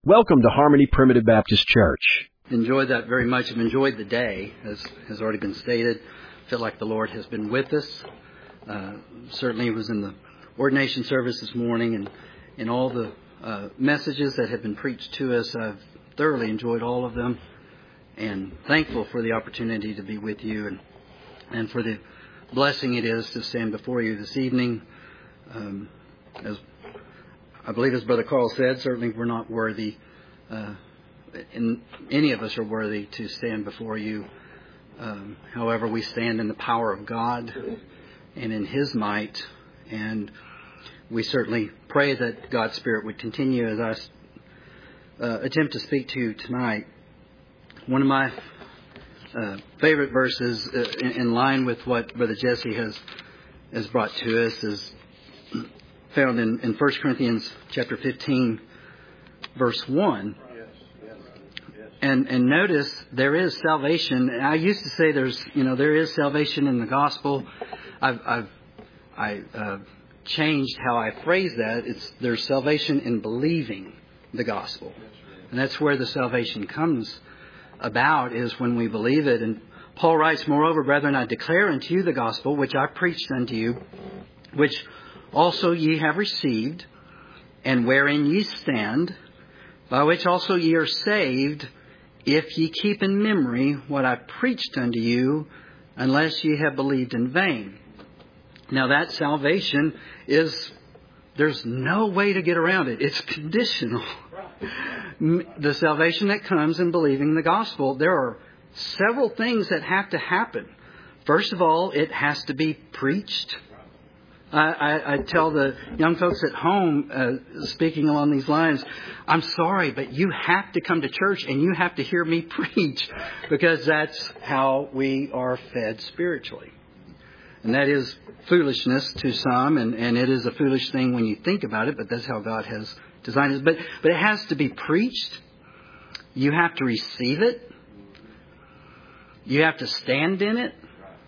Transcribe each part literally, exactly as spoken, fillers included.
Welcome to Harmony Primitive Baptist Church. Enjoyed that very much. I've enjoyed the day, as has already been stated. I feel like the Lord has been with us. Uh, certainly it was in the ordination service this morning, and in all the uh, messages that have been preached to us. I've thoroughly enjoyed all of them, and thankful for the opportunity to be with you, and and for the blessing it is to stand before you this evening. Um, as I believe, as Brother Carl said, certainly we're not worthy, uh, and any of us are worthy to stand before you. Um, however, we stand in the power of God and in His might, and we certainly pray that God's Spirit would continue as I uh, attempt to speak to you tonight. One of my uh, favorite verses, uh, in, in line with what Brother Jesse has has brought to us, is found in, in First Corinthians chapter fifteen, verse one. Yes, yes, yes. And and notice there is salvation. I used to say there's you know there is salvation in the gospel. I've I've I uh, changed how I phrase that. It's there's salvation in believing the gospel, and that's where the salvation comes about, is when we believe it. And Paul writes, "Moreover, brethren, I declare unto you the gospel which I preached unto you, which also ye have received, and wherein ye stand, by which also ye are saved, if ye keep in memory what I preached unto you, unless ye have believed in vain." Now that salvation is, there's no way to get around it. It's conditional. The salvation that comes in believing the gospel, there are several things that have to happen. First of all, it has to be preached. I, I, I tell the young folks at home, uh, speaking along these lines, I'm sorry, but you have to come to church and you have to hear me preach, because that's how we are fed spiritually. And that is foolishness to some, and, and it is a foolish thing when you think about it, but that's how God has designed it. But, but it has to be preached. You have to receive it. You have to stand in it.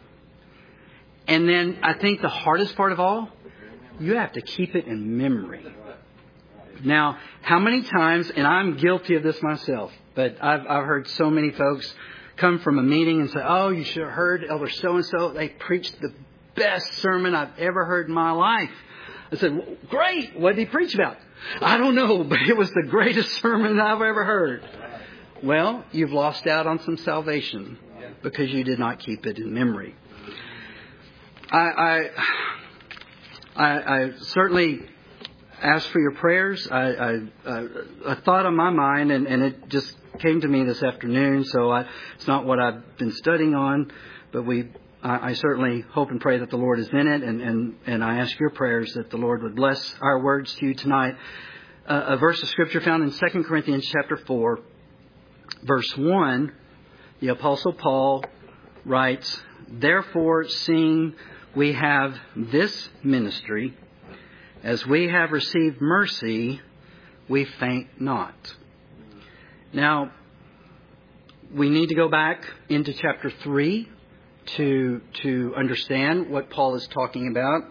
And then I think the hardest part of all, you have to keep it in memory. Now, how many times, and I'm guilty of this myself, but I've, I've heard so many folks come from a meeting and say, "Oh, you should have heard Elder so-and-so. They preached the best sermon I've ever heard in my life." I said, "Well, great. What did he preach about?" "I don't know, but it was the greatest sermon I've ever heard." Well, you've lost out on some salvation because you did not keep it in memory. I, I, I certainly ask for your prayers. I, I, I, a thought on my mind, and, and it just came to me this afternoon. So I, it's not what I've been studying on, but we, I, I certainly hope and pray that the Lord is in it, and, and, and I ask your prayers that the Lord would bless our words to you tonight. Uh, a verse of Scripture found in Second Corinthians chapter four, verse one. The Apostle Paul writes, "Therefore, seeing we have this ministry, as we have received mercy, we faint not." Now, we need to go back into chapter three to, to understand what Paul is talking about.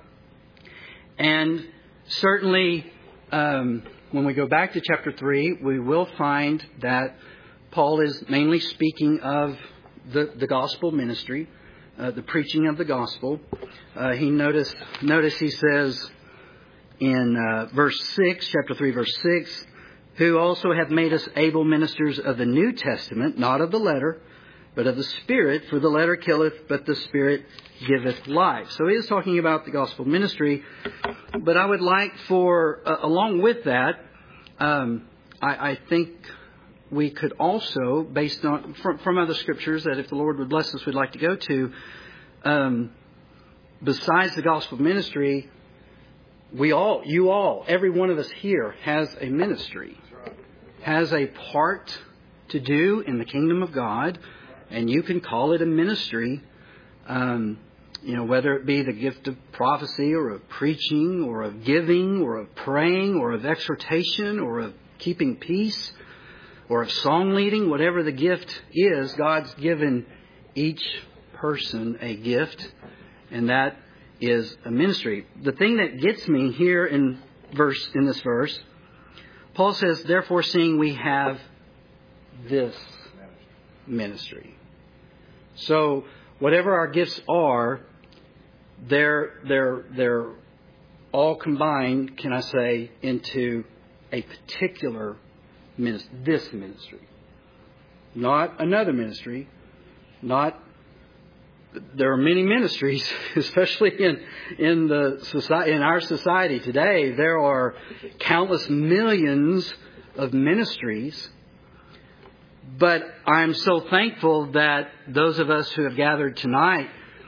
And certainly, um, when we go back to chapter three, we will find that Paul is mainly speaking of the, the gospel ministry. Uh, the preaching of the gospel. Uh, he notice, notice he says in uh, verse six, chapter three, verse six, "Who also have made us able ministers of the New Testament, not of the letter, but of the Spirit. For the letter killeth, but the Spirit giveth life." So he is talking about the gospel ministry. But I would like for, uh, along with that, um, I, I think we could also, based on from, from other scriptures that if the Lord would bless us, we'd like to go to, um, besides the gospel ministry, we all, you all, every one of us here has a ministry, has a part to do in the kingdom of God, and you can call it a ministry, um, you know, whether it be the gift of prophecy or of preaching or of giving or of praying or of exhortation or of keeping peace, or of song leading, whatever the gift is, God's given each person a gift, and that is a ministry. The thing that gets me here in verse in this verse, Paul says, therefore, seeing we have this ministry. So, whatever our gifts are, they're, they're, they're all combined, can I say, into a particular ministry, this ministry. Not another ministry, not, there are many ministries, especially in, in the society, in our society today. There are countless millions of ministries. But I'm so thankful that those of us who have gathered tonight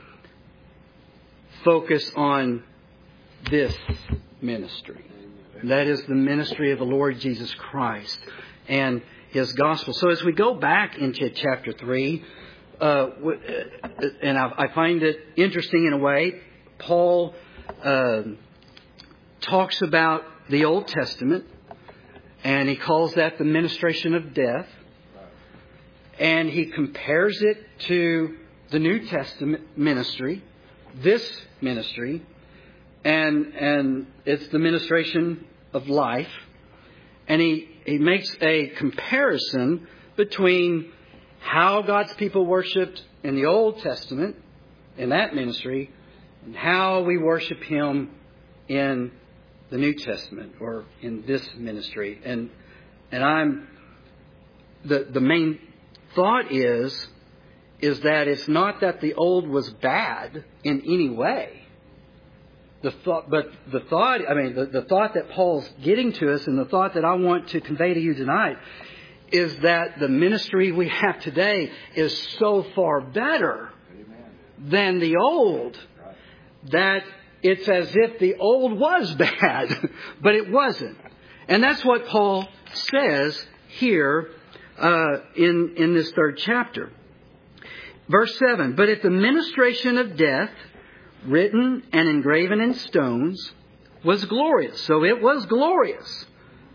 focus on this ministry. That is the ministry of the Lord Jesus Christ and His gospel. So as we go back into chapter three, uh, and I, I find it interesting in a way, Paul uh, talks about the Old Testament, and he calls that the ministration of death. And he compares it to the New Testament ministry, this ministry, and and it's the ministration of life. And he, he makes a comparison between how God's people worshipped in the Old Testament, in that ministry, and how we worship Him in the New Testament, or in this ministry. And and I'm the the main thought is, is that it's not that the old was bad in any way. The thought, but the thought, I mean, the, the thought that Paul's getting to us, and the thought that I want to convey to you tonight, is that the ministry we have today is so far better than the old, that it's as if the old was bad, but it wasn't. And that's what Paul says here Uh, in, in this third chapter. Verse seven, but if the ministration of death, written and engraven in stones, was glorious. So it was glorious.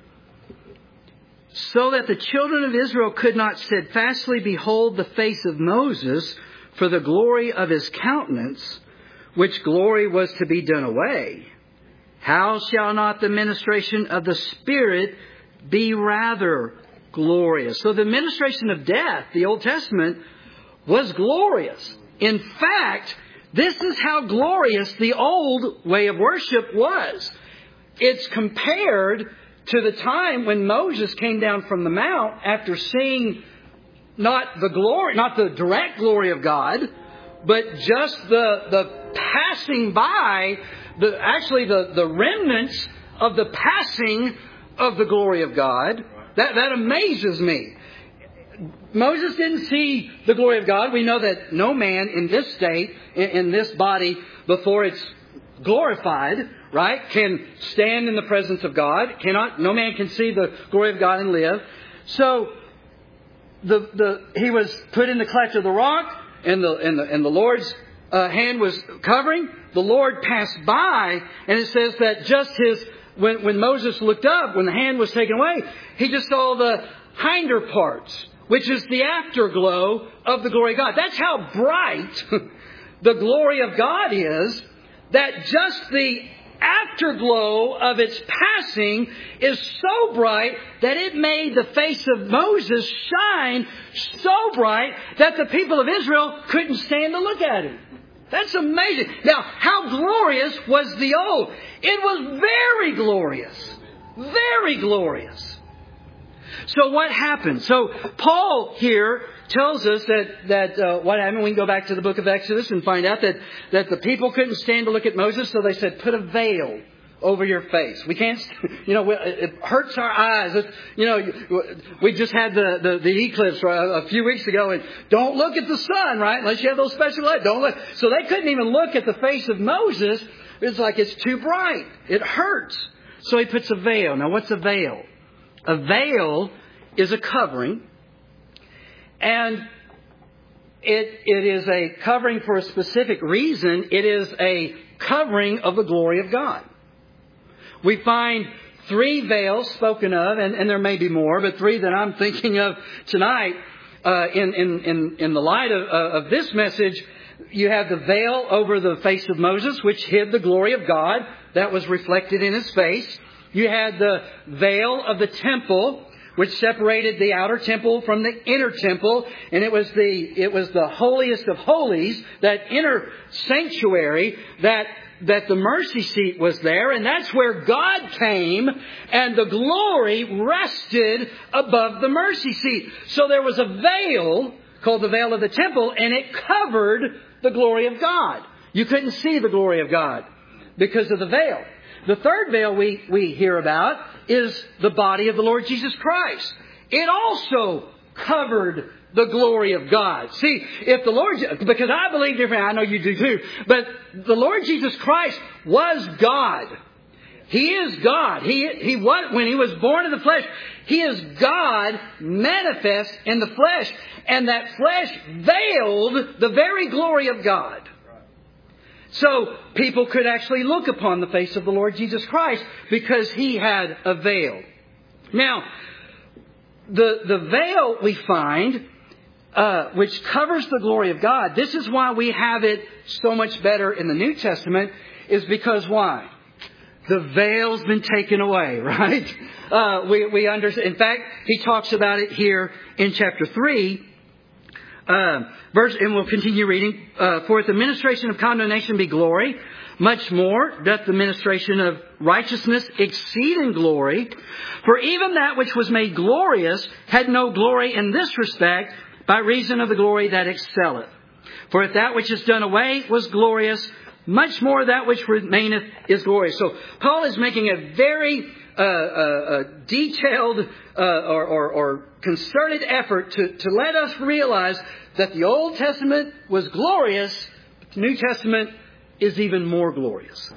So that the children of Israel could not steadfastly behold the face of Moses for the glory of his countenance, which glory was to be done away. How shall not the ministration of the Spirit be rather glorious? So the ministration of death, the Old Testament, was glorious. In fact, this is how glorious the old way of worship was. It's compared to the time when Moses came down from the mount after seeing not the glory, not the direct glory of God, but just the, the passing by, the, actually the, the remnants of the passing of the glory of God. That, that amazes me. Moses didn't see the glory of God. We know that no man in this state, in, in this body, before it's glorified, right, can stand in the presence of God. Cannot. No man can see the glory of God and live. So the the he was put in the cleft of the rock, and the and the and the Lord's uh, hand was covering. The Lord passed by, and it says that just his. When, when Moses looked up, when the hand was taken away, he just saw the hinder parts, which is the afterglow of the glory of God. That's how bright the glory of God is, that just the afterglow of its passing is so bright that it made the face of Moses shine so bright that the people of Israel couldn't stand to look at him. That's amazing. Now, how glorious was the old? It was very glorious. Very glorious. So what happened? So Paul here tells us that, that uh, what happened. We can go back to the book of Exodus and find out that, that the people couldn't stand to look at Moses. So they said, put a veil over your face. We can't, you know, it hurts our eyes. It's, you know, we just had the, the, the eclipse a few weeks ago, and don't look at the sun, right? Unless you have those special lights. Don't look. So they couldn't even look at the face of Moses. It's like it's too bright. It hurts. So he puts a veil. Now, what's a veil? A veil is a covering, and it it is a covering for a specific reason. It is a covering of the glory of God. We find three veils spoken of, and, and there may be more, but three that I'm thinking of tonight uh, in, in, in, in the light of, uh, of this message. You have the veil over the face of Moses, which hid the glory of God. That was reflected in his face. you had the veil of the temple, which separated the outer temple from the inner temple, and it was the it was the holiest of holies, that inner sanctuary, that that the mercy seat was there, and that's where God came, and the glory rested above the mercy seat. So there was a veil called the veil of the temple, and it covered the glory of God. You couldn't see the glory of God because of the veil. The third veil we, we hear about is the body of the Lord Jesus Christ. It also covered the glory of God. See, if the Lord, because I believe different, I know you do too, but the Lord Jesus Christ was God. He is God. He, he was, when He was born in the flesh, He is God manifest in the flesh. And that flesh veiled the very glory of God. So people could actually look upon the face of the Lord Jesus Christ because He had a veil. Now, the, the veil we find, uh, which covers the glory of God, this is why we have it so much better in the New Testament, is because why? The veil's been taken away, right? Uh, we, we understand. In fact, He talks about it here in chapter three. Uh, verse, and we'll continue reading. Uh, For if the ministration of condemnation be glory, much more doth the ministration of righteousness exceed in glory. For even that which was made glorious had no glory in this respect, by reason of the glory that excelleth. For if that which is done away was glorious, much more that which remaineth is glorious. So Paul is making a very uh, uh, detailed uh, or, or, or concerted effort to, to let us realize that the Old Testament was glorious, but the New Testament is even more glorious.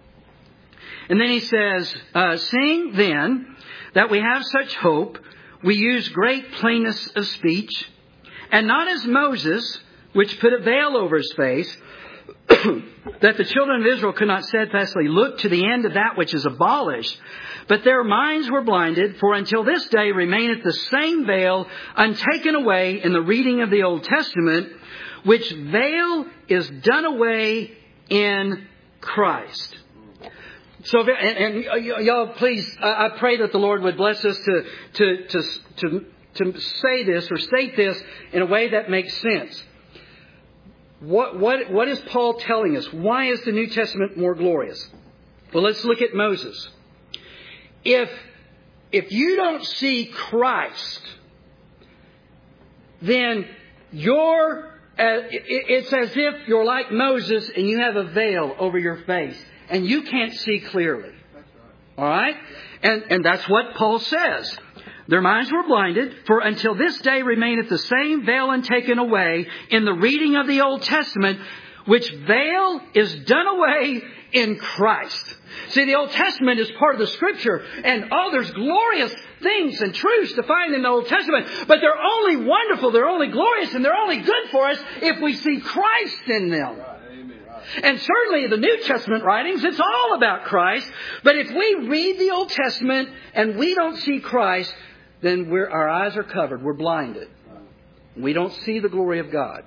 And then he says, uh, seeing then that we have such hope, we use great plainness of speech, and not as Moses, which put a veil over his face, that the children of Israel could not steadfastly look to the end of that which is abolished. But their minds were blinded, for until this day remaineth the same veil untaken away in the reading of the Old Testament, which veil is done away in Christ. So, and, and y'all, please, I pray that the Lord would bless us to, to, to, to, to say this or state this in a way that makes sense. What, what, what is Paul telling us? Why is the New Testament more glorious? Well, let's look at Moses. If, if you don't see Christ, then you're, uh, it's as if you're like Moses and you have a veil over your face and you can't see clearly. All right? And, and that's what Paul says. Their minds were blinded, for until this day remaineth the same veil untaken away in the reading of the Old Testament, which veil is done away in Christ. See, the Old Testament is part of the Scripture, and oh, there's glorious things and truths to find in the Old Testament, but they're only wonderful, they're only glorious, and they're only good for us if we see Christ in them. And certainly the New Testament writings, it's all about Christ, but if we read the Old Testament and we don't see Christ, then we're, our eyes are covered. We're blinded. We don't see the glory of God.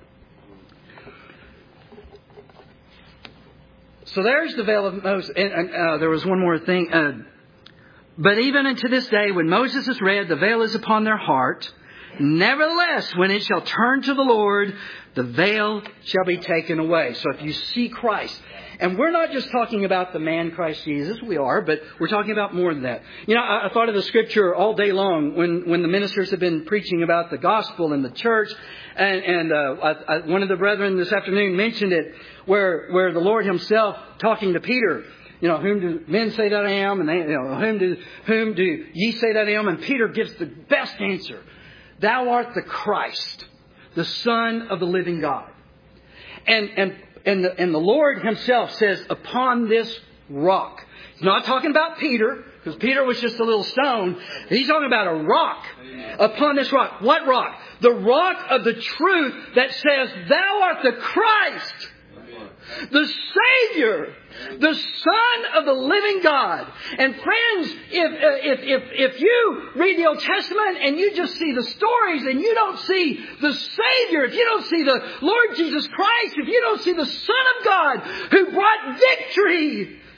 So there's the veil of Moses. And, and uh, there was one more thing. Uh, but even unto this day, when Moses is read, the veil is upon their heart. Nevertheless, when it shall turn to the Lord, the veil shall be taken away. So if you see Christ, and we're not just talking about the man Christ Jesus, we are, but we're talking about more than that. You know, I, I thought of the Scripture all day long when, when the ministers have been preaching about the gospel in the church. And, and uh, I, I, one of the brethren this afternoon mentioned it, where, where the Lord Himself talking to Peter, you know, whom do men say that I am? And they, you know, whom do, whom do ye say that I am? And Peter gives the best answer. Thou art the Christ, the Son of the living God. And, and, and, the, and the Lord Himself says, upon this rock. He's not talking about Peter, because Peter was just a little stone. He's talking about a rock. Amen. Upon this rock. What rock? The rock of the truth that says, Thou art the Christ, the Savior, the Son of the living God. And friends, if, if, if, if you read the Old Testament and you just see the stories and you don't see the Savior, if you don't see the Lord Jesus Christ, if you don't see the Son of God who brought victory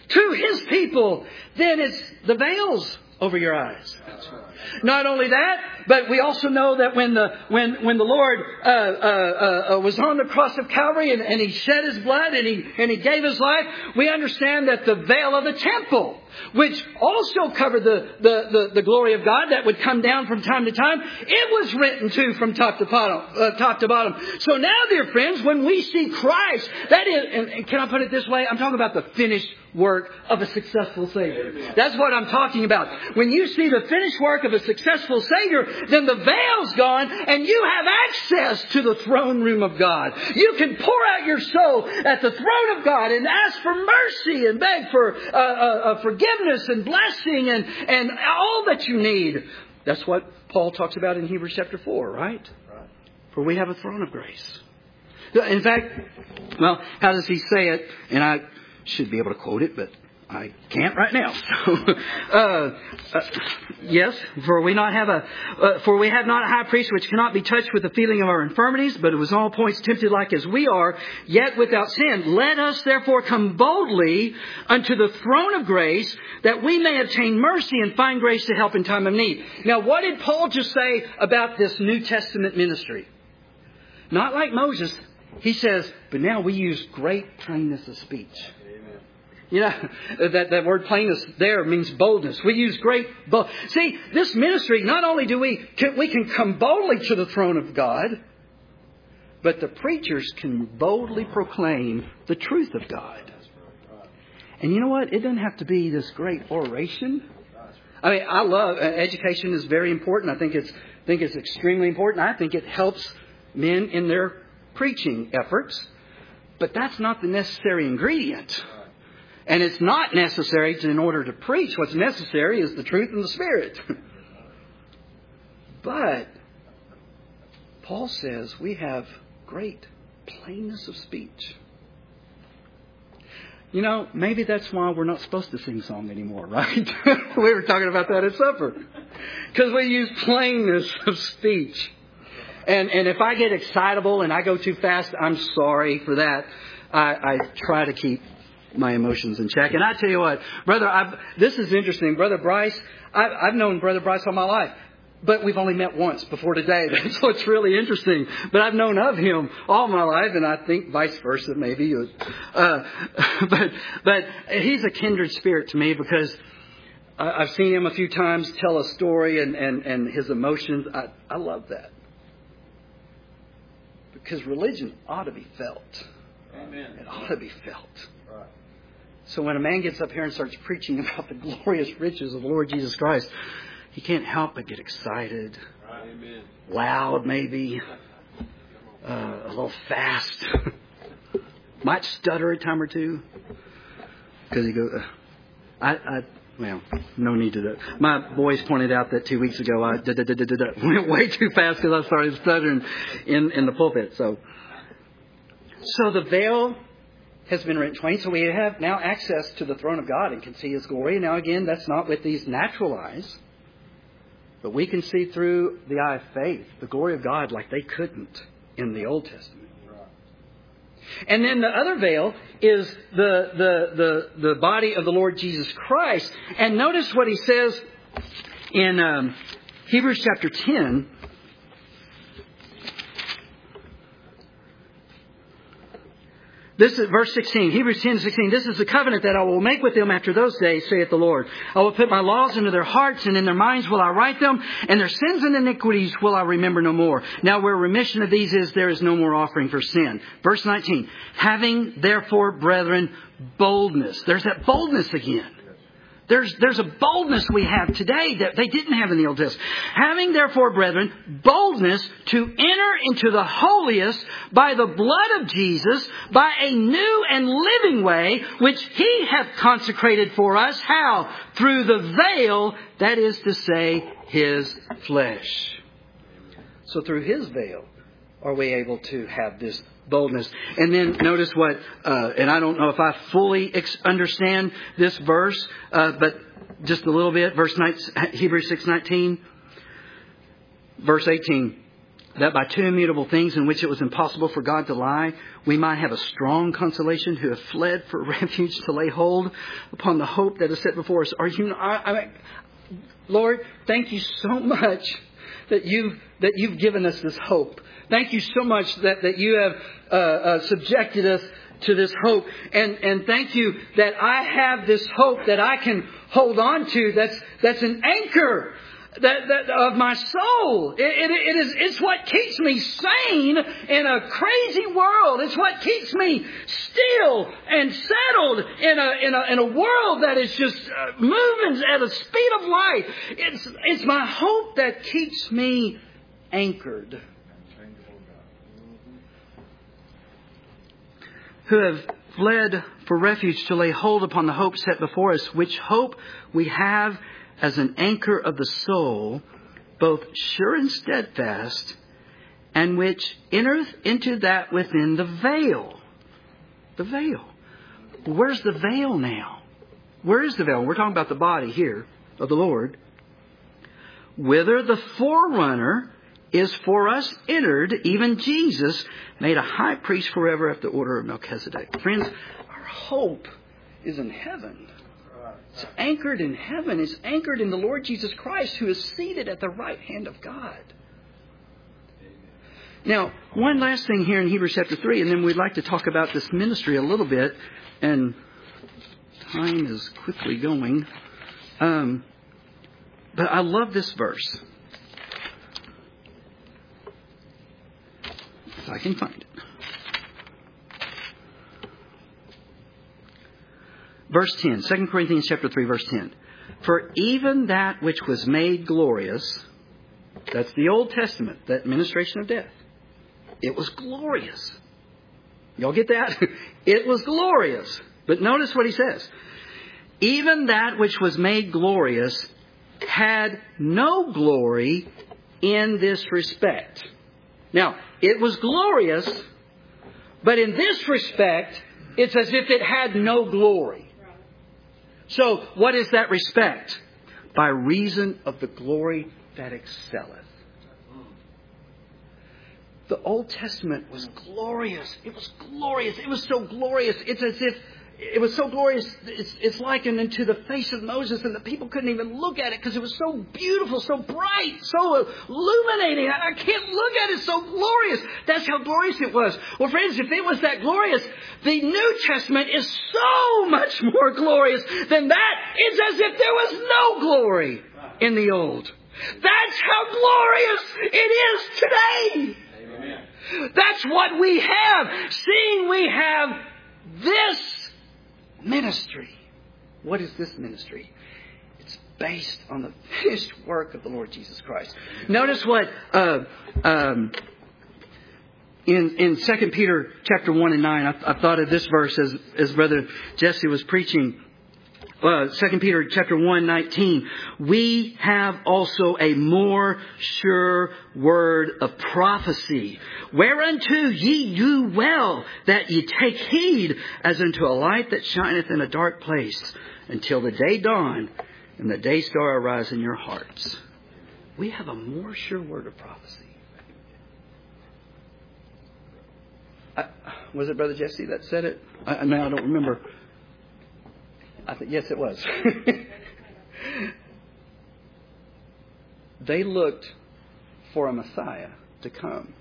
to His people, then it's the veils over your eyes. Not only that, but we also know that when the when when the Lord uh, uh, uh, was on the cross of Calvary and, and He shed His blood and He and He gave His life, we understand that the veil of the temple, which also covered the, the, the, the glory of God that would come down from time to time, it was written too from top to bottom. Uh, top to bottom. So now, dear friends, when we see Christ, that is, and, and can I put it this way? I'm talking about the finished work of a successful Savior. That's what I'm talking about. When you see the finished work of a successful Savior, then the veil's gone and you have access to the throne room of God. You can pour out your soul at the throne of God and ask for mercy and beg for uh, uh, uh, forgiveness and blessing and, and all that you need. That's what Paul talks about in Hebrews chapter four, right? For we have a throne of grace. In fact, well, how does he say it? And I should be able to quote it, but I can't right now. So, uh, uh, yes, for we not have a, uh, for we have not a high priest which cannot be touched with the feeling of our infirmities, but it was all points tempted like as we are, yet without sin. Let us therefore come boldly unto the throne of grace, that we may obtain mercy and find grace to help in time of need. Now, what did Paul just say about this New Testament ministry? Not like Moses. He says, but now we use great plainness of speech. You know, that, that word plainness there means boldness. We use great bold. See, this ministry, not only do we, can, we can come boldly to the throne of God, but the preachers can boldly proclaim the truth of God. And you know what? It doesn't have to be this great oration. I mean, I love, uh, education is very important. I think it's, think it's extremely important. I think it helps men in their preaching efforts. But that's not the necessary ingredient. And it's not necessary to, in order to preach. What's necessary is the truth and the Spirit. But Paul says we have great plainness of speech. You know, maybe that's why we're not supposed to sing song anymore, right? We were talking about that at supper. Because we use plainness of speech. And and if I get excitable and I go too fast, I'm sorry for that. I, I try to keep my emotions in check. And I tell you what, brother, I've, this is interesting. Brother Bryce, I, I've known Brother Bryce all my life, but we've only met once before today. That's what's really interesting. But I've known of him all my life, and I think vice versa, maybe. Uh, but but he's a kindred spirit to me because I, I've seen him a few times tell a story and, and, and his emotions. I, I love that. Because religion ought to be felt. Amen. It ought to be felt. Right. So when a man gets up here and starts preaching about the glorious riches of the Lord Jesus Christ, he can't help but get excited, right. Amen. Loud maybe, uh, a little fast, might stutter a time or two, because he goes, uh, I, I, well, no need to do that. My boys pointed out that two weeks ago I da, da, da, da, da, da, went way too fast because I started stuttering in, in the pulpit. So, so the veil has been rent twain. So we have now access to the throne of God and can see His glory. Now again, that's not with these natural eyes, but we can see through the eye of faith the glory of God like they couldn't in the Old Testament. And then the other veil is the, the, the, the body of the Lord Jesus Christ. And notice what he says in um, Hebrews chapter ten. This is verse sixteen, Hebrews ten, sixteen. This is the covenant that I will make with them after those days, saith the Lord. I will put my laws into their hearts, and in their minds will I write them, and their sins and iniquities will I remember no more. Now where remission of these is, there is no more offering for sin. Verse nineteen, having therefore, brethren, boldness. There's that boldness again. There's, there's a boldness we have today that they didn't have in the Old Testament. Having therefore, brethren, boldness to enter into the holiest by the blood of Jesus, by a new and living way, which He hath consecrated for us. How? Through the veil, that is to say, His flesh. So through His veil are we able to have this boldness. And then notice what, uh, and I don't know if I fully ex- understand this verse, uh, but just a little bit. Verse nine, Hebrews six nineteen, verse eighteen. that by two immutable things in which it was impossible for God to lie, we might have a strong consolation who have fled for refuge to lay hold upon the hope that is set before us. Are you? I, I mean, Lord, thank you so much that you've that you've given us this hope. Thank you so much that that you have uh, uh, subjected us to this hope, and and thank you that I have this hope that I can hold on to. That's that's an anchor. That, that of my soul. It, it, it is, it's what keeps me sane in a crazy world. It's what keeps me still and settled in a, in a, in a world that is just uh, moving at a speed of light. It's, it's my hope that keeps me anchored. Who have fled for refuge to lay hold upon the hope set before us, which hope we have as an anchor of the soul, both sure and steadfast, and which entereth into that within the veil. The veil. Where's the veil now? Where is the veil? We're talking about the body here of the Lord. Whither the forerunner is for us entered, even Jesus, made a high priest forever after the order of Melchizedek. Friends, our hope is in heaven. It's anchored in heaven. It's anchored in the Lord Jesus Christ, who is seated at the right hand of God. Now, one last thing here in Hebrews chapter three, and then we'd like to talk about this ministry a little bit. And time is quickly going. Um, but I love this verse. If I can find it. Verse ten, Second Corinthians chapter three, verse ten. For even that which was made glorious, that's the Old Testament, that ministration of death. It was glorious. Y'all get that? It was glorious. But notice what he says. Even that which was made glorious had no glory in this respect. Now, it was glorious, but in this respect, it's as if it had no glory. So, what is that respect? By reason of the glory that excelleth. The Old Testament was glorious. It was glorious. It was so glorious. It's as if it was so glorious. It's, it's likened into the face of Moses, and the people couldn't even look at it because it was so beautiful, so bright, so illuminating. I, I can't look at it. So glorious. That's how glorious it was. Well, friends, if it was that glorious, the New Testament is so much more glorious than that. It's as if there was no glory in the Old. That's how glorious it is today. Amen. That's what we have. Seeing we have this ministry. What is this ministry? It's based on the finished work of the Lord Jesus Christ. Notice what uh, um, in in Second Peter chapter one and nine. I, I thought of this verse as as Brother Jesse was preaching. Uh, Second Peter chapter one nineteen. We have also a more sure word of prophecy, whereunto ye do well that ye take heed, as unto a light that shineth in a dark place, until the day dawn and the day star arise in your hearts. We have a more sure word of prophecy. I, was it Brother Jesse that said it? I, now I don't remember. I think, yes, it was. They looked for a Messiah to come.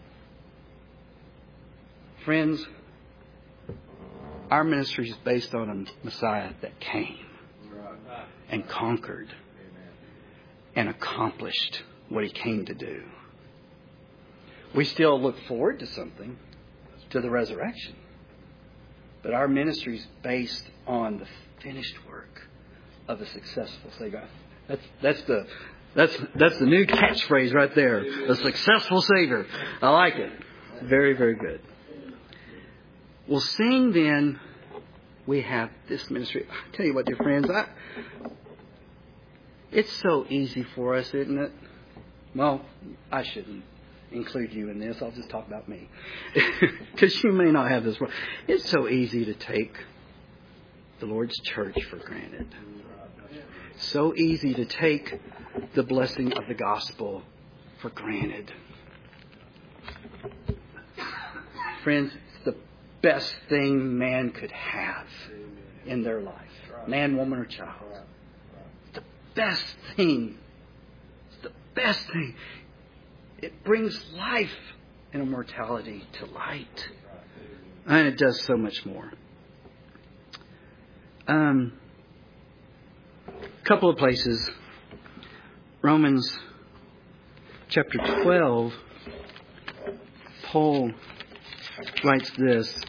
Friends, our ministry is based on a Messiah that came and conquered and accomplished what he came to do. We still look forward to something, to the resurrection. But our ministry is based on the finished work of a successful Savior. That's that's the that's that's the new catchphrase right there. A successful Savior. I like it. Very, very good. Well, seeing then we have this ministry. I tell you what, dear friends, I, it's so easy for us, isn't it? Well, I shouldn't include you in this. I'll just talk about me. Because you may not have this. It's so easy to take the Lord's church for granted. So easy to take the blessing of the gospel for granted. Friends, it's the best thing man could have in their life. Man, woman, or child. It's the best thing. It's the best thing. It brings life and immortality to light. And it does so much more. Um, a couple of places. Romans chapter twelve. Paul writes this.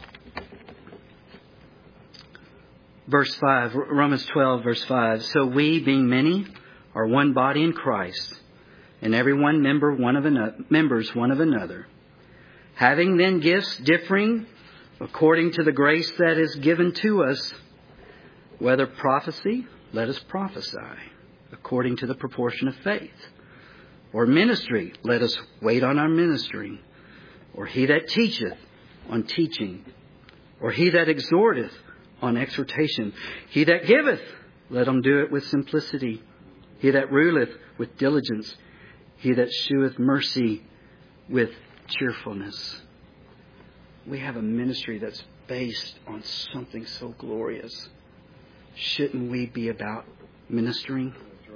Verse five. Romans twelve, verse five. So we, being many, are one body in Christ, and every one member one of another, members one of another. Having then gifts differing according to the grace that is given to us, whether prophecy, let us prophesy according to the proportion of faith. Or ministry, let us wait on our ministry. Or he that teacheth, on teaching. Or he that exhorteth, on exhortation. He that giveth, let him do it with simplicity. He that ruleth, with diligence. He that sheweth mercy, with cheerfulness. We have a ministry that's based on something so glorious. Shouldn't we be about ministering?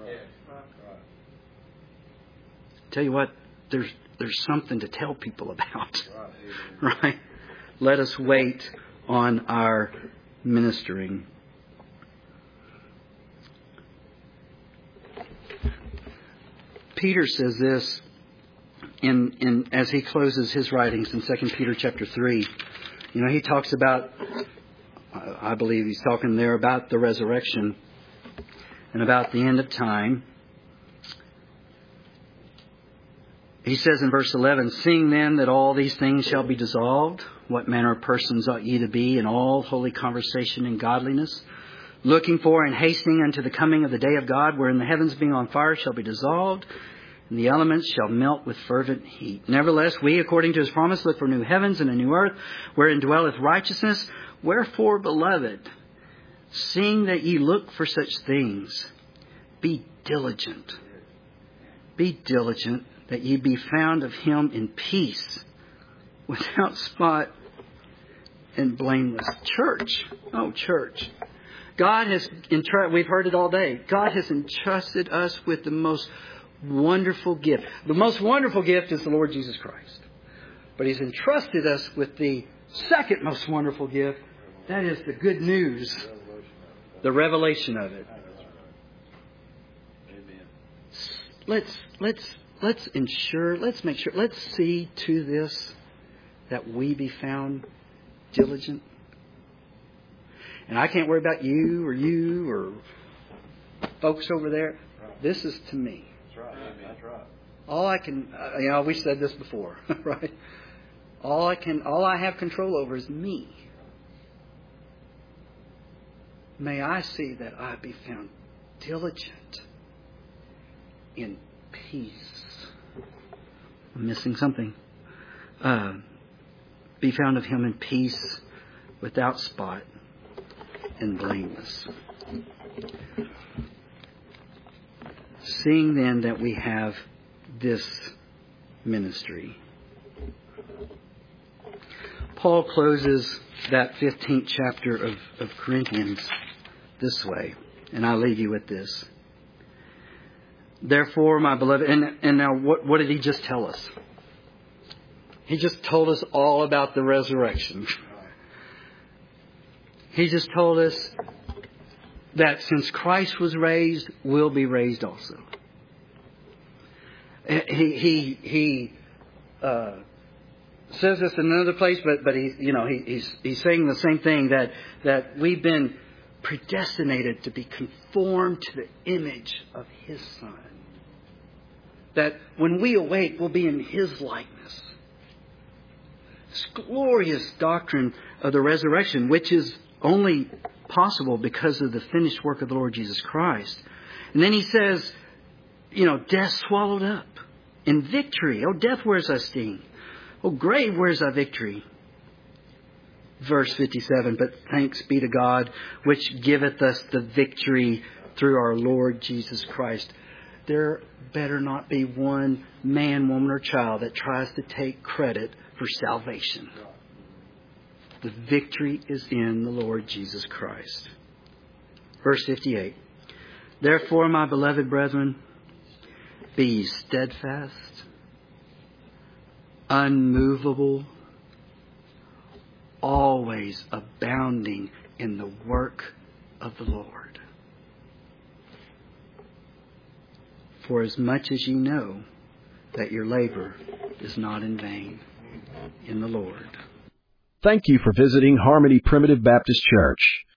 Tell you what, there's there's something to tell people about. Right? Let us wait on our ministering. Peter says this in in as he closes his writings in Second Peter chapter three. You know, he talks about, I believe he's talking there about the resurrection and about the end of time. He says in verse eleven, seeing then that all these things shall be dissolved, what manner of persons ought ye to be in all holy conversation and godliness, looking for and hastening unto the coming of the day of God, wherein the heavens being on fire shall be dissolved, and the elements shall melt with fervent heat. Nevertheless, we, according to his promise, look for new heavens and a new earth, wherein dwelleth righteousness. Wherefore, beloved, seeing that ye look for such things, be diligent. Be diligent that ye be found of him in peace, without spot and blameless. Church. Oh, church. God has, entrusted, we've heard it all day, God has entrusted us with the most wonderful gift. The most wonderful gift is the Lord Jesus Christ. But he's entrusted us with the second most wonderful gift. That is the good news. The revelation of it. Let's, let's, let's ensure, let's make sure, let's see to this that we be found diligent. And I can't worry about you or you or folks over there. This is to me. That's right. That's right. All I can, uh, you know, we said this before, right? All I can, all I have control over is me. May I see that I be found diligent in peace. I'm missing something. Uh, be found of him in peace, without spot and blameless. Seeing then that we have this ministry. Paul closes that fifteenth chapter of, of Corinthians this way, and I'll leave you with this. Therefore, my beloved, and, and now what, what did he just tell us? He just told us all about the resurrection. He just told us that since Christ was raised, we'll be raised also. He he he uh, says this in another place, but but he you know he, he's he's saying the same thing, that that we've been predestinated to be conformed to the image of His Son. That when we awake, we'll be in His likeness. This glorious doctrine of the resurrection, which is only possible because of the finished work of the Lord Jesus Christ. And then he says, you know, death swallowed up in victory. Oh, death, where's thy sting? Oh, grave, where's thy victory? Verse fifty-seven, but thanks be to God, which giveth us the victory through our Lord Jesus Christ. there better not be one man, woman, or child that tries to take credit for salvation. The victory is in the Lord Jesus Christ. Verse fifty-eight. Therefore, my beloved brethren, be ye steadfast, unmovable, always abounding in the work of the Lord. For as much as you know that your labor is not in vain in the Lord. Thank you for visiting Harmony Primitive Baptist Church.